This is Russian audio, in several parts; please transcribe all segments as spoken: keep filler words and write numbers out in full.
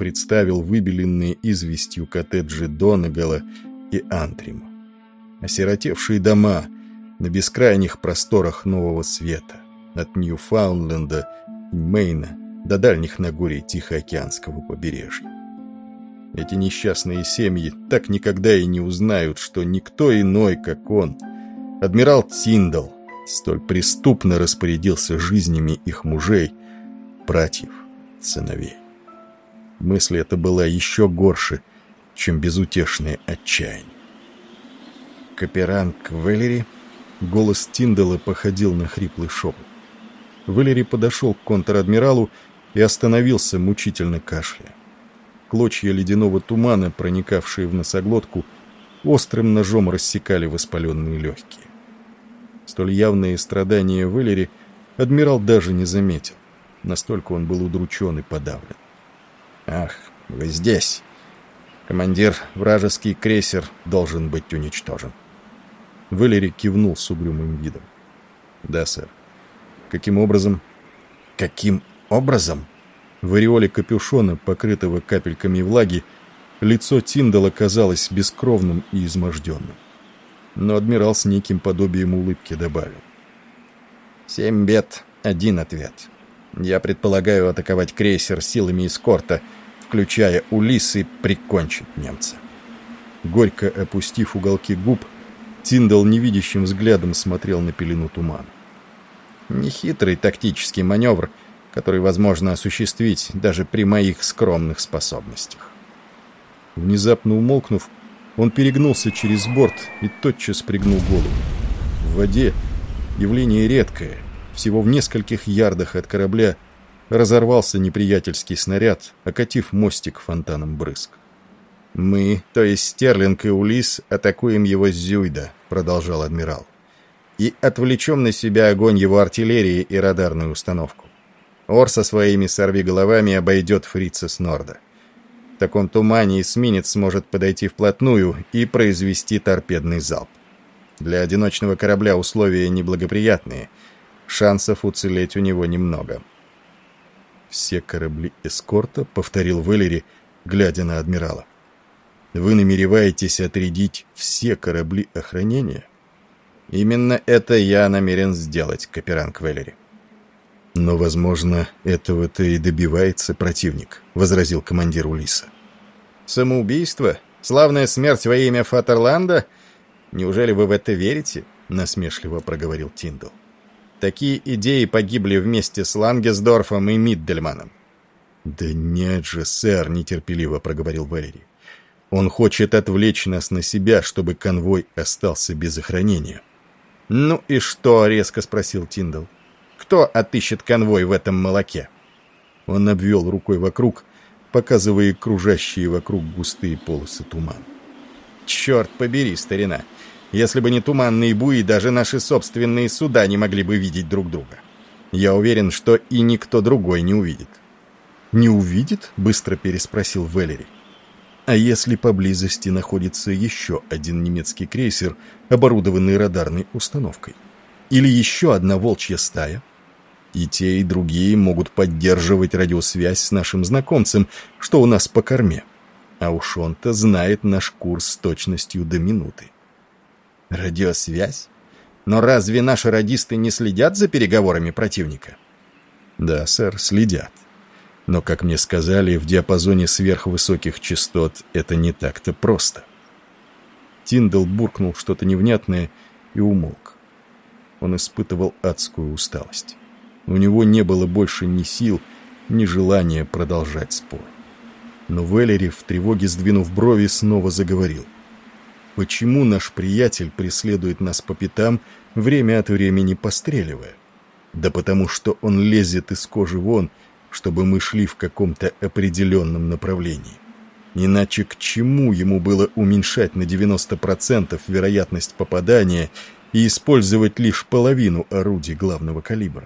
представил выбеленные известью коттеджи Донегала и Антрима. Осиротевшие дома на бескрайних просторах Нового Света, от Ньюфаундленда и Мэйна до дальних Нагорий Тихоокеанского побережья. Эти несчастные семьи так никогда и не узнают, что никто иной, как он, адмирал Тиндал, столь преступно распорядился жизнями их мужей, братьев, сыновей. Мысль эта была еще горше, чем безутешное отчаяние. «Каперанг Веллери?» Голос Тиндала походил на хриплый шепот. Веллери подошел к контр-адмиралу и остановился, мучительно кашляя. Клочья ледяного тумана, проникавшие в носоглотку, острым ножом рассекали воспаленные легкие. Столь явные страдания Веллери адмирал даже не заметил. Настолько он был удручен и подавлен. «Ах, вы здесь! Командир, вражеский крейсер должен быть уничтожен». Веллери кивнул с угрюмым видом. «Да, сэр». «Каким образом?» «Каким образом?» В ореоле капюшона, покрытого капельками влаги, лицо Тиндала казалось бескровным и изможденным. Но адмирал с неким подобием улыбки добавил: «Семь бед, один ответ. Я предполагаю атаковать крейсер силами эскорта, включая Улисс, и прикончить немца». Горько опустив уголки губ, Тиндал невидящим взглядом смотрел на пелену тумана. Нехитрый тактический маневр, который возможно осуществить даже при моих скромных способностях. Внезапно умолкнув, он перегнулся через борт и тотчас пригнул голову. В воде, явление редкое, всего в нескольких ярдах от корабля, разорвался неприятельский снаряд, окатив мостик фонтаном брызг. «Мы, то есть Стерлинг и Улисс, атакуем его с Зюйда», — продолжал адмирал, «и отвлечем на себя огонь его артиллерии и радарную установку. Ор со своими сорвиголовами обойдет фрица с норда. В таком тумане эсминец сможет подойти вплотную и произвести торпедный залп. Для одиночного корабля условия неблагоприятные, шансов уцелеть у него немного». «Все корабли эскорта», — повторил Веллери, глядя на адмирала. «Вы намереваетесь отрядить все корабли охранения?» «Именно это я намерен сделать, каперанг Веллери». «Но, возможно, этого-то и добивается противник», — возразил командир Улисса. «Самоубийство? Славная смерть во имя Фатерланда? Неужели вы в это верите?» — насмешливо проговорил Тиндал. «Такие идеи погибли вместе с Лангесдорфом и Миддельманом». «Да нет же, сэр», — нетерпеливо проговорил Веллери. «Он хочет отвлечь нас на себя, чтобы конвой остался без охранения». «Ну и что?» — резко спросил Тиндал. «Кто отыщет конвой в этом молоке?» Он обвел рукой вокруг, показывая кружащие вокруг густые полосы тумана. «Черт побери, старина! Если бы не туманные буи, даже наши собственные суда не могли бы видеть друг друга. Я уверен, что и никто другой не увидит». «Не увидит?» — быстро переспросил Веллери. «А если поблизости находится еще один немецкий крейсер, оборудованный радарной установкой? Или еще одна волчья стая? И те, и другие могут поддерживать радиосвязь с нашим знакомцем, что у нас по корме. А уж он-то знает наш курс с точностью до минуты». «Радиосвязь? Но разве наши радисты не следят за переговорами противника?» «Да, сэр, следят. Но, как мне сказали, в диапазоне сверхвысоких частот это не так-то просто». Тиндал буркнул что-то невнятное и умолк. Он испытывал адскую усталость. У него не было больше ни сил, ни желания продолжать спор. Но Веллери, в тревоге сдвинув брови, снова заговорил. «Почему наш приятель преследует нас по пятам, время от времени постреливая? Да потому что он лезет из кожи вон, чтобы мы шли в каком-то определенном направлении. Иначе к чему ему было уменьшать на девяносто процентов вероятность попадания и использовать лишь половину орудий главного калибра?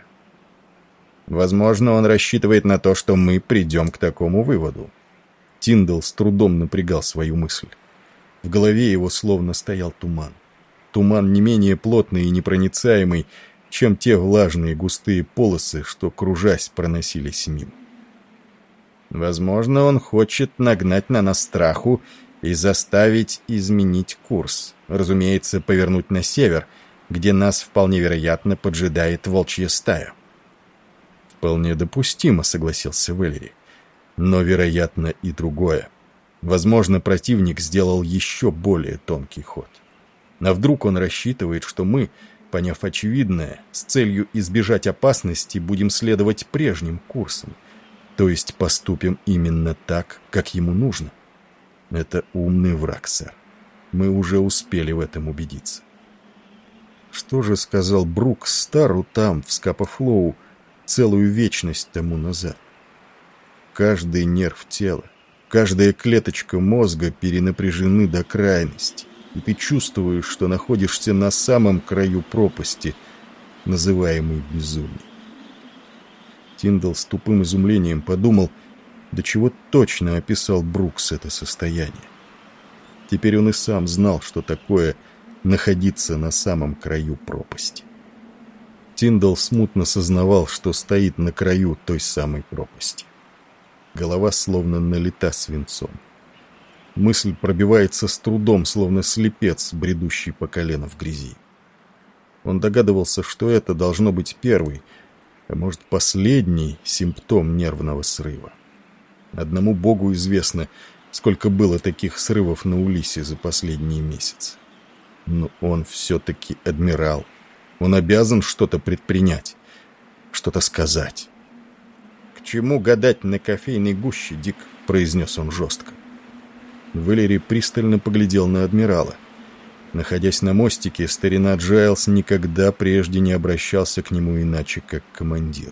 Возможно, он рассчитывает на то, что мы придем к такому выводу». Тиндал с трудом напрягал свою мысль. В голове его словно стоял туман. Туман не менее плотный и непроницаемый, чем те влажные густые полосы, что, кружась, проносились мимо. Возможно, он хочет нагнать на нас страху и заставить изменить курс. Разумеется, повернуть на север, где нас вполне вероятно поджидает волчья стая. Вполне допустимо, согласился Вэллери. Но, вероятно, и другое. Возможно, противник сделал еще более тонкий ход. А вдруг он рассчитывает, что мы, поняв очевидное, с целью избежать опасности, будем следовать прежним курсом, то есть поступим именно так, как ему нужно. Это умный враг, сэр. Мы уже успели в этом убедиться. Что же сказал Брук Стару там, в Скапа-Флоу, целую вечность тому назад? Каждый нерв тела, каждая клеточка мозга перенапряжены до крайности, и ты чувствуешь, что находишься на самом краю пропасти, называемой безумием. Тиндалл с тупым изумлением подумал, до чего точно описал Брукс это состояние. Теперь он и сам знал, что такое находиться на самом краю пропасти. Тиндалл смутно сознавал, что стоит на краю той самой пропасти. Голова словно налита свинцом. Мысль пробивается с трудом, словно слепец, бредущий по колено в грязи. Он догадывался, что это должно быть первый, а может, последний симптом нервного срыва. Одному Богу известно, сколько было таких срывов на Улиссе за последние месяцы. Но он все-таки адмирал. Он обязан что-то предпринять, что-то сказать. «К чему гадать на кофейной гуще, Дик?» — произнес он жестко. Вэллери пристально поглядел на адмирала. Находясь на мостике, старина Джайлс никогда прежде не обращался к нему иначе, как командир.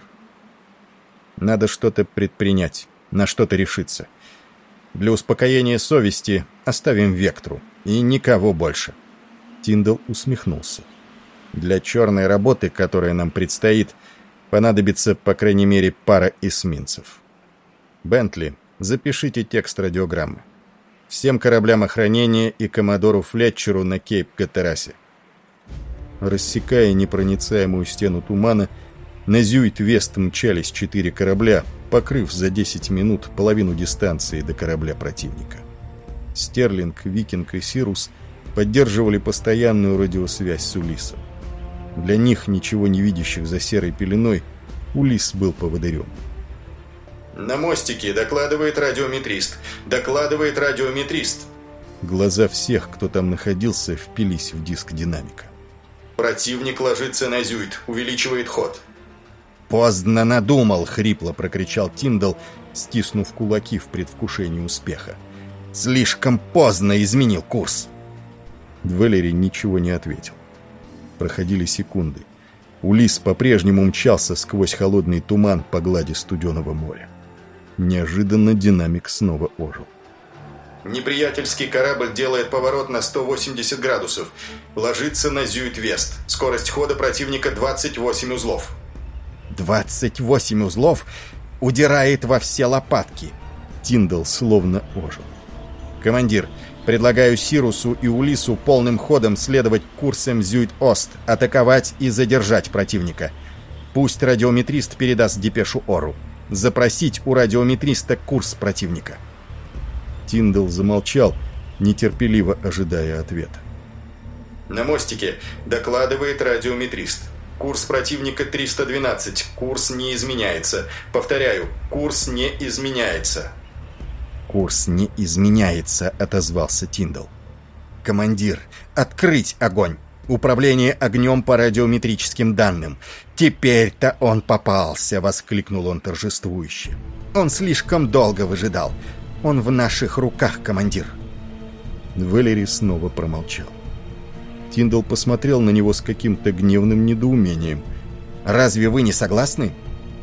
«Надо что-то предпринять, на что-то решиться. Для успокоения совести оставим Вектру, и никого больше». Тиндалл усмехнулся. «Для черной работы, которая нам предстоит, понадобится, по крайней мере, пара эсминцев. Бентли, запишите текст радиограммы. Всем кораблям охранения и коммодору Флетчеру на Кейп-Гаттерасе». Рассекая непроницаемую стену тумана, на Зюит-Вест мчались четыре корабля, покрыв за десять минут половину дистанции до корабля противника. Стерлинг, Викинг и Сирус поддерживали постоянную радиосвязь с Улиссом. Для них, ничего не видящих за серой пеленой, Улисс был поводырем. «На мостике докладывает радиометрист. Докладывает радиометрист». Глаза всех, кто там находился, впились в диск динамика. «Противник ложится на Зюит, увеличивает ход». «Поздно надумал!» — хрипло прокричал Тиндалл, стиснув кулаки в предвкушении успеха. «Слишком поздно изменил курс!» Вэллери ничего не ответил. Проходили секунды. Улисс по-прежнему мчался сквозь холодный туман по глади студеного моря. Неожиданно динамик снова ожил. «Неприятельский корабль делает поворот на сто восемьдесят градусов. Ложится на Зюит-Вест. Скорость хода противника двадцать восемь узлов». «двадцать восемь узлов? Удирает во все лопатки!» Тиндалл словно ожил. «Командир, предлагаю Сирусу и Улиссу полным ходом следовать курсом Зюит-Ост, атаковать и задержать противника. Пусть радиометрист передаст депешу Ору. Запросить у радиометриста курс противника». Тиндалл замолчал, нетерпеливо ожидая ответа. «На мостике докладывает радиометрист. Курс противника триста двенадцать. Курс не изменяется. Повторяю, курс не изменяется». «Курс не изменяется», — отозвался Тиндалл. «Командир, открыть огонь! Управление огнем по радиометрическим данным. Теперь-то он попался!» — воскликнул он торжествующе. «Он слишком долго выжидал. Он в наших руках, командир!» Вэллери снова промолчал. Тиндалл посмотрел на него с каким-то гневным недоумением. «Разве вы не согласны?»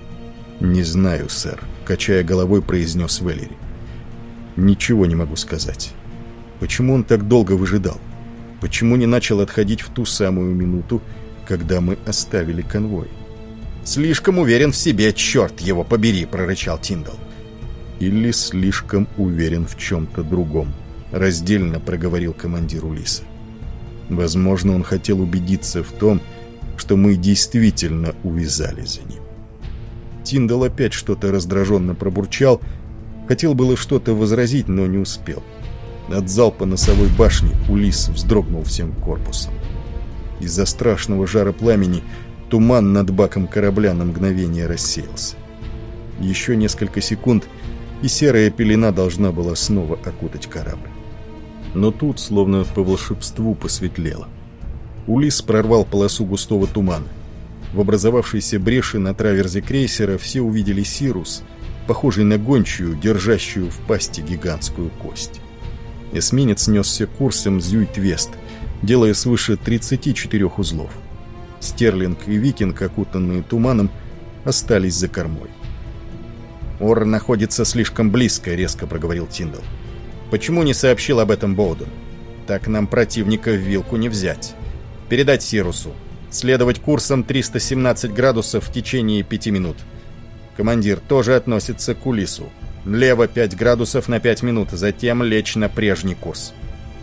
«Не знаю, сэр», — качая головой, произнес Вэллери. «Ничего не могу сказать. Почему он так долго выжидал? Почему не начал отходить в ту самую минуту, когда мы оставили конвой?» «Слишком уверен в себе, черт его побери!» — прорычал Тиндалл. «Или слишком уверен в чем-то другом», — раздельно проговорил командир Улисса. «Возможно, он хотел убедиться в том, что мы действительно увязали за ним». Тиндалл опять что-то раздраженно пробурчал, Хотел было что-то возразить, но не успел. От залпа носовой башни Улисс вздрогнул всем корпусом. Из-за страшного жара пламени туман над баком корабля на мгновение рассеялся. Еще несколько секунд, и серая пелена должна была снова окутать корабль. Но тут, словно по волшебству, посветлело. Улисс прорвал полосу густого тумана. В образовавшейся бреши на траверзе крейсера все увидели Сирус, похожий на гончую, держащую в пасти гигантскую кость. Эсминец несся курсом Зюйт-Вест, делая свыше тридцати четырёх узлов. Стерлинг и Викинг, окутанные туманом, остались за кормой. «Ор находится слишком близко», — резко проговорил Тиндал. «Почему не сообщил об этом Боуден? Так нам противника в вилку не взять. Передать Сирусу. Следовать курсом триста семнадцать градусов в течение пяти минут. Командир тоже относится к Улиссу. Влево пять градусов на пять минут, затем лечь на прежний курс».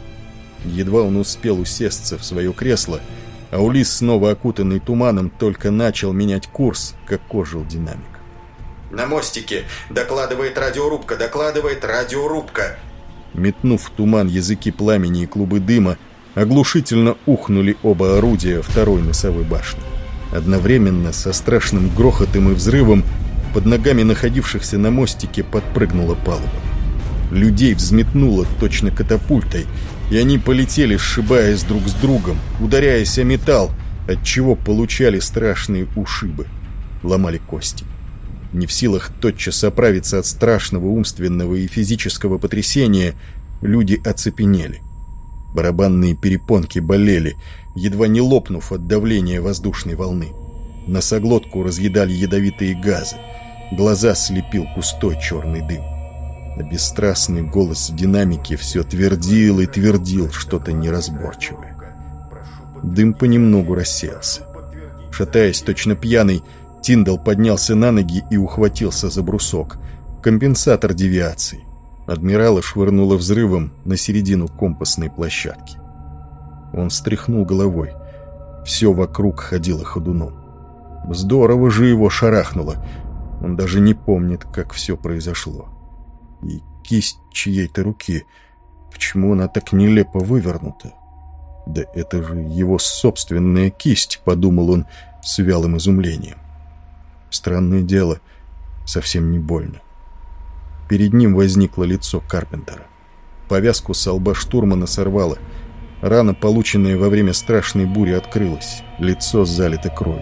Едва он успел усесться в свое кресло, а Улисс, снова окутанный туманом, только начал менять курс, как ожил динамик. «На мостике! Докладывает радиорубка! Докладывает радиорубка!» Метнув в туман языки пламени и клубы дыма, оглушительно ухнули оба орудия второй носовой башни. Одновременно, со страшным грохотом и взрывом, под ногами находившихся на мостике подпрыгнула палуба. Людей взметнуло точно катапультой, и они полетели, сшибаясь друг с другом, ударяясь о металл, отчего получали страшные ушибы, ломали кости. Не в силах тотчас оправиться от страшного умственного и физического потрясения, люди оцепенели. Барабанные перепонки болели, едва не лопнув от давления воздушной волны. Носоглотку разъедали ядовитые газы, глаза слепил густой черный дым. А бесстрастный голос в динамике все твердил и твердил что-то неразборчивое. Дым понемногу рассеялся. Шатаясь, точно пьяный, Тиндал поднялся на ноги и ухватился за брусок. Компенсатор девиации. Адмирала швырнуло взрывом на середину компасной площадки. Он встряхнул головой. Все вокруг ходило ходуном. Здорово же его шарахнуло. Он даже не помнит, как все произошло. И кисть чьей-то руки. Почему она так нелепо вывернута? Да это же его собственная кисть, подумал он с вялым изумлением. Странное дело, совсем не больно. Перед ним возникло лицо Карпентера. Повязку со лба штурмана сорвало. Рана, полученная во время страшной бури, открылась. Лицо залито кровью.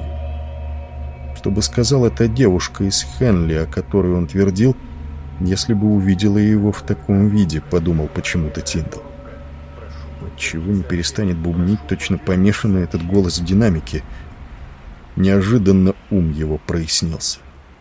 Что бы сказала эта девушка из Хенли, о которой он твердил, если бы увидела его в таком виде, подумал почему-то Тиндал. Отчего не перестанет бубнить точно помешанный этот голос в динамике? Неожиданно ум его прояснился.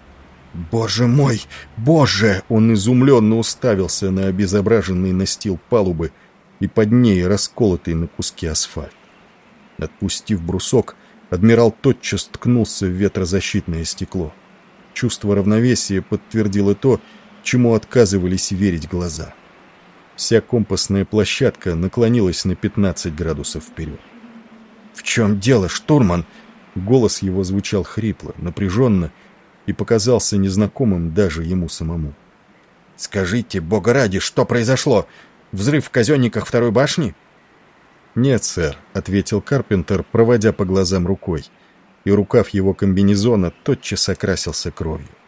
«Боже мой! Боже!» Он изумленно уставился на обезображенный настил палубы и под ней расколотый на куски асфальт. Отпустив брусок, адмирал тотчас ткнулся в ветрозащитное стекло. Чувство равновесия подтвердило то, чему отказывались верить глаза. Вся компасная площадка наклонилась на пятнадцать градусов вперед. «В чем дело, штурман?» Голос его звучал хрипло, напряженно и показался незнакомым даже ему самому. «Скажите, бога ради, что произошло? Взрыв в казенниках второй башни?» «Нет, сэр», — ответил Карпентер, проводя по глазам рукой, и рукав его комбинезона тотчас окрасился кровью.